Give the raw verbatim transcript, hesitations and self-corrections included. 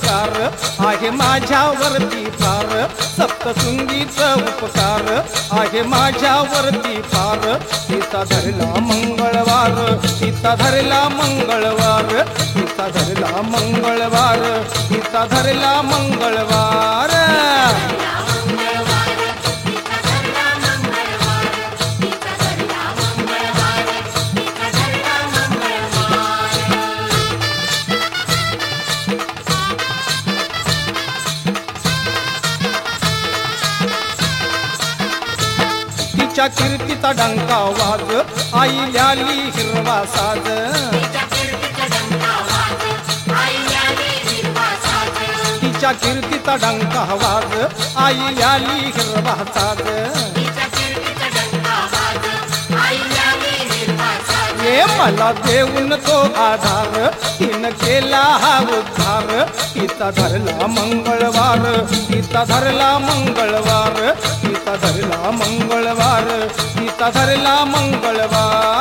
उपकार आहे माझ्यावरती फार, सप्तशृंगीचा उपकार आहे माझ्यावरती फार. तिचा धरला मंगळवार, तिचा धरला मंगळवार, तिचा धरला मंगळवार, तिचा धरला मंगळवार. तिच्या कीर्तीचा डंका वाज, आई ल्याली हिरवा साज. तिच्या कीर्तीचा डंका वाज, आई ल्याली हिरवा साज. ये मला देऊन तो आधार, तिनं केला हा उद्धार. तिचा धरला मंगळवार, तिचा धरला मंगळवार, तिचा धरला मंगळवार, तिचा धरला मंगळवार.